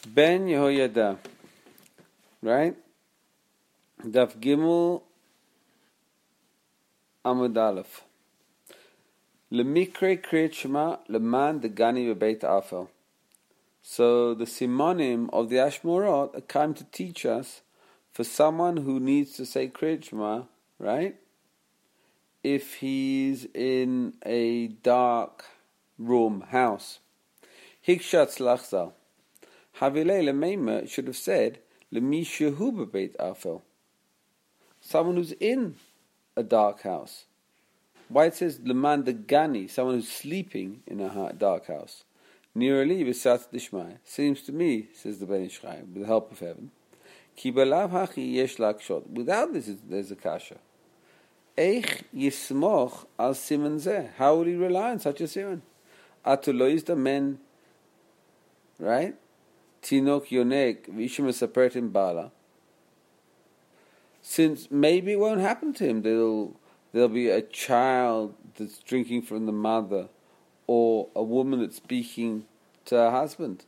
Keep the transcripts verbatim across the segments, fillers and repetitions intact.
Ben Yehoyada, right? Daf Gimel Amud Aleph. Lemikre Kriyat Shema Leman Degani Bebeit Afel. So the simonim of the Ashmorot are come to teach us for someone who needs to say Kriyat Shema, right? If he's in a dark room, house. Hikshat Slachzal. Havilei Lemeima should have said Lemisha Hu Bebeit Afel. Someone who's in a dark house. Why it says Leman Degani, someone who's sleeping in a dark house. Nearly V'sat Dishmai. Seems to me, says the Ben Ish Chai, with the help of heaven, Ki belav hachi yesh lakshot. Without this, there's a kasha. Eich yismoch al siman zeh. How will he rely on such a siman? Atulois the men, right? Tinok yonek v'ishim esapertim bala. Since maybe it won't happen to him. There'll, there'll be a child that's drinking from the mother, or a woman that's speaking to her husband.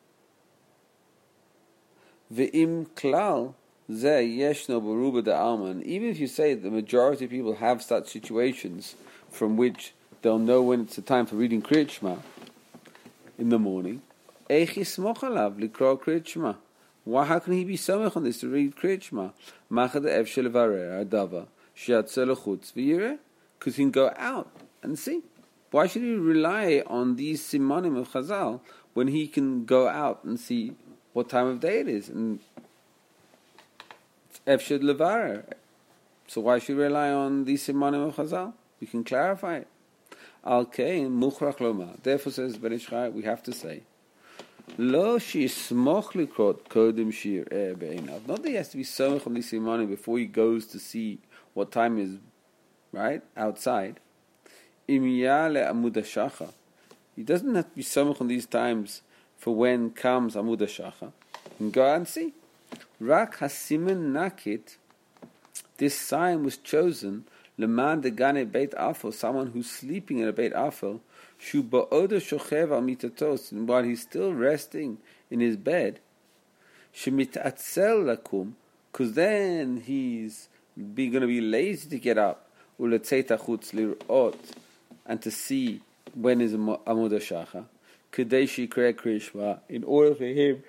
Ve'im klal zeh yeshno beruba de'alma. And even if you say the majority of people have such situations from which they'll know when it's the time for reading Kriyat Shema in the morning, eich yismoch alav likro Kriyat Shema. Why, how can he be somech on this to read Kriyat Shema? Machad ev shel varer adava shiatzel chutz v'yireh. Because he can go out and see. Why should he rely on these simonim of Chazal when he can go out and see what time of day it is? And it's ev shel varer. So why should he rely on these simonim of Chazal? We can clarify it. Al kein muchrach lomar. Therefore, says Ben Ish Chai, we have to say, Lo shismoch likrot kodim shir eh be'einav. Not that he has to be somech on this simonim before he goes to see what time is, right, outside. Im yale amud hashacha. He doesn't have to be somech on these times for when comes amud hashacha. He can go out and see. Rak hasimen nakit. This sign was chosen leman degane beit afel, someone who's sleeping in a beit afel. Shu ba'oda shochev al mitatos, and while he's still resting in his bed, shemit'atzel lakum, because then he's be going to be lazy to get up, uletzeit achutz lirot, and to see when is amud hashacha, kedei shikrei Kriyat Shema, in order for him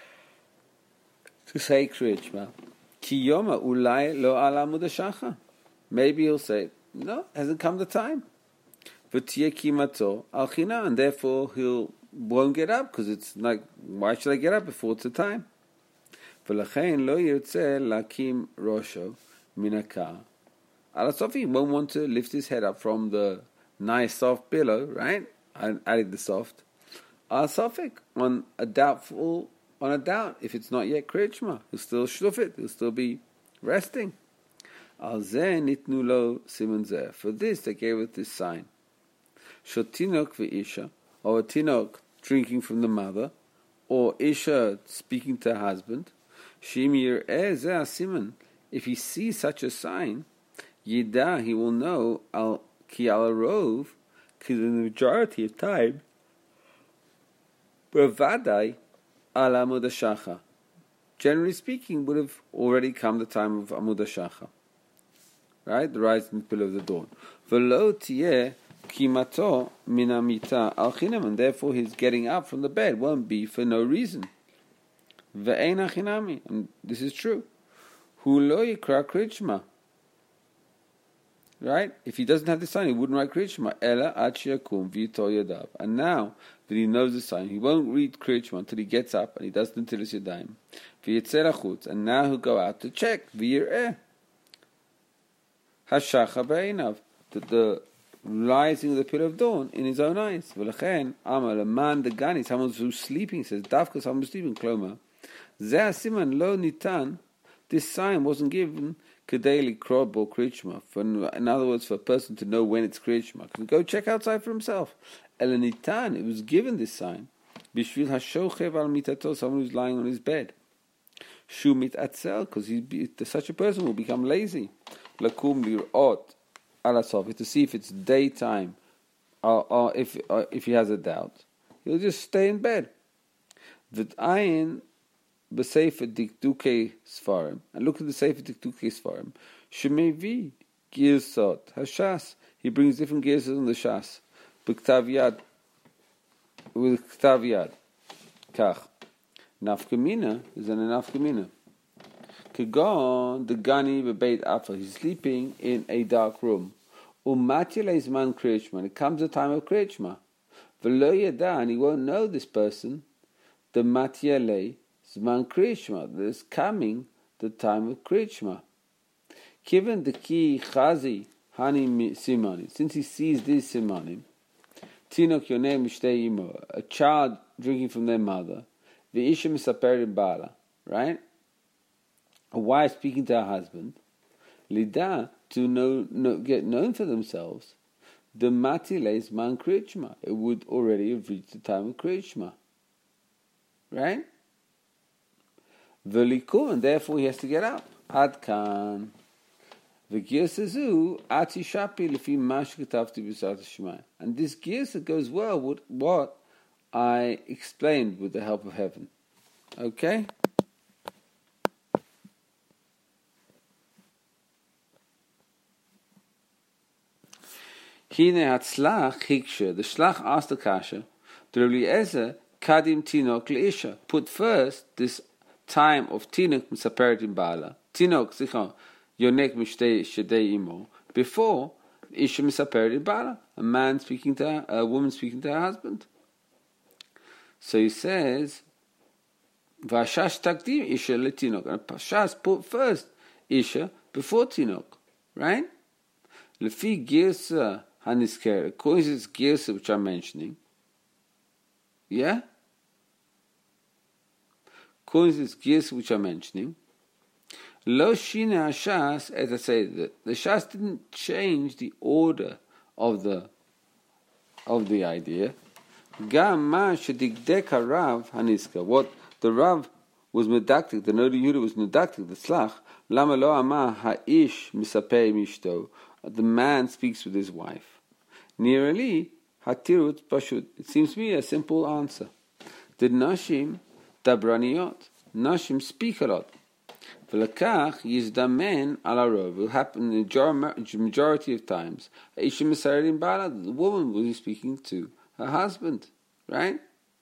to say Kriyat Shema. Ki yoma ulai lo al amud hashacha. Maybe he'll say, no, hasn't come the time. V'tiyeh kimato al china, and therefore he'll won't get up because it's like, why should I get up before it's the time? V'lachein lo yirtzeh lakim rosho minaka. Alasof, he won't want to lift his head up from the nice soft pillow, right? I added the soft. Alasofik, on a doubtful, on a doubt, if it's not yet Kriyat Shema, he'll still shlufit, he'll still be resting. Al zeh nitnu lo siman zeh. For this they gave it this sign. Shotinok ve'isha, or a tinok drinking from the mother, or isha speaking to her husband. Shim yir'eh zeh siman. If he sees such a sign, yida, he will know al ki al rov, because in the majority of time, bevadai al amud hashacha. Generally speaking, would have already come the time of amud hashacha, right? The rising pillar of the dawn. V'lo tiyeh kimato min hamita al chinam, and therefore his getting up from the bed won't be for no reason. Ve'ein achinami, and this is true. Hu lo yikra Kriyat Shema. Right? If he doesn't have the sign, he wouldn't write Kriyat Shema. Ela ad sheyakum v'yitol yadav. And now that he knows the sign, he won't read Kriyat Shema until he gets up and he does the Netilas Yadayim. V'yitzeh lachutz, and now he'll go out to check. V'yir'eh hashacha be'einav, that the rising of the pillar of dawn in his own eyes. V'lachen amal a man degani, someone who's sleeping, says dafka, someone who's sleeping. Kloma zeh siman lo nitan. This sign wasn't given kedei likro bo Kriyat Shema. For, in other words, for a person to know when it's Kriyat Shema, can go check outside for himself. Elanitan, it was given this sign. Bishvil hashochev al mitato, someone who's lying on his bed. Shu mit'atzel, because such a person will become lazy. Lakum lirot alasof, to see if it's daytime, or, or if or if he has a doubt, he'll just stay in bed. V't'ayin b'sefer dikdukei sfarim. And look at the sefer dikdukei sfarim. Shemevi girsot hashas. He brings different girsot on the shas. B'ktav yad. With ktav yad. Kach. Nafkamina is an nafkamina. Kagon the gani bebeit afa. He's sleeping in a dark room. Umatile zman kriyishma. It comes the time of kriyishma. V'lo yada, and he won't know this person. The matile zman kriyishma. There's coming the time of kriyishma. Given the ki chazi hani simani. Since he sees these simanim, tinok yoneh mishtei imo, a child drinking from their mother. The isha misaper bala, right? A wife speaking to her husband. Lida, to know, know, get known for themselves. The matiles man kriyishma. It would already have reached the time of kriyishma, right? V'liku, and therefore he has to get up. Ad kan. V'girsazu ati shapi lefi mash ketavti b'sat Shema. And this girsa goes well with what I explained with the help of heaven. Okay? Hine hatzlach hiksha. The shlach asked the kasha. The Eliezer kadim tinok leisha. Put first this time of tinok misaperit in bala. Tinok zichon yonek mishtei shedei imo. Before isha misaperit in bala. A man speaking to her, a woman speaking to her husband. So he says, Vashash takdim isha letinok. And Pashash put first isha before tinok. Right? Lefi girsa hanisker. According to this girsa which I'm mentioning. Yeah? According to this girsa which I'm mentioning. Lo shina hashas, as I say, the, the shas didn't change the order of the of the idea. Gam ma shedikdek harav haniska. What the Rav was medaktik, the Nodi Yehuda was medaktik, the Slach. Lama lo ama ha'ish misapei mishto. The man speaks with his wife. Nearly hatirut pashut. It seems to me a simple answer. The nashim dabraniot. Nashim speak a lot. V'lakach yizdamen ala rov. It will happen in the majority of times. Ha'ishim misaredim bala. The woman will be speaking to her husband. Right?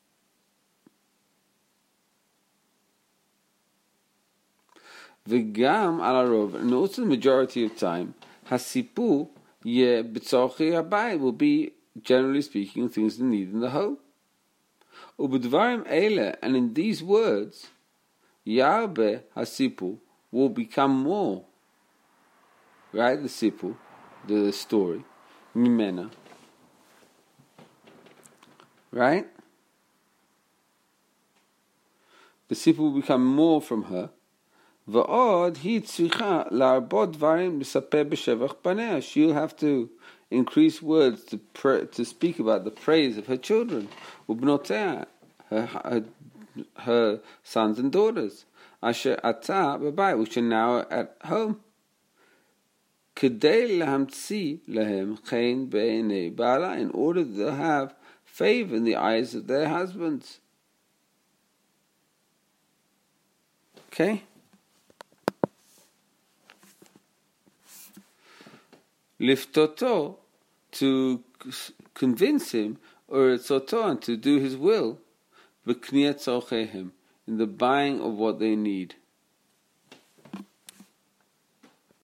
V'gam ala rov. And also the majority of time, hasipu ye b'tzorchi habayit will be, generally speaking, things that need in the home. Ubedvarim eile, and in these words, yarbe hasipu will become more. Right, the sipu, the story, mimena. Right? The sipu will become more from her. V'od hi tzricha la'arbot dvarim l'sapeh b'shevach paneh. She'll have to increase words to pra- to speak about the praise of her children, ubnotea, her, her her sons and daughters, asher ata b'bayit, which are now at home. Kedei lahamtzi lahem chen be'enei bala, in order to have favor in the eyes of their husbands. Okay. Liftoto, to convince him, or tzoto, to do his will, v'kniyat tzorchehem, in the buying of what they need.